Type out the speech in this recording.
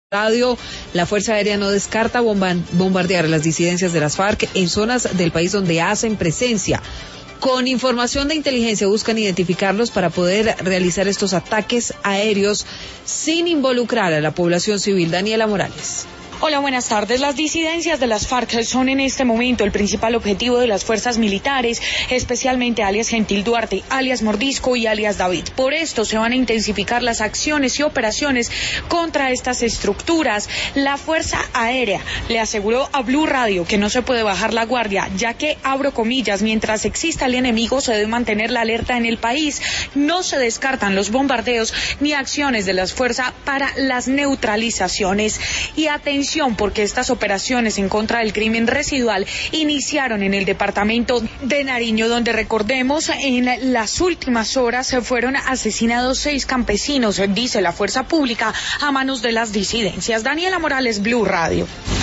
Radio, la Fuerza Aérea no descarta bombardear a las disidencias de las FARC en zonas del país donde hacen presencia. Con información de inteligencia buscan identificarlos para poder realizar estos ataques aéreos sin involucrar a la población civil. Daniela Morales. Hola, buenas tardes. Las disidencias de las FARC son en este momento el principal objetivo de las fuerzas militares, especialmente alias Gentil Duarte, alias Mordisco y alias David. Por esto se van a intensificar las acciones y operaciones contra estas estructuras. La Fuerza Aérea le aseguró a Blue Radio que no se puede bajar la guardia, ya que, abro comillas, mientras exista el enemigo se debe mantener la alerta en el país. No se descartan los bombardeos ni acciones de las fuerzas para las neutralizaciones. Y atención, porque estas operaciones en contra del crimen residual iniciaron en el departamento de Nariño, donde, recordemos, en las últimas horas fueron asesinados 6 campesinos, dice la fuerza pública, a manos de las disidencias. Daniela Morales, Blue Radio.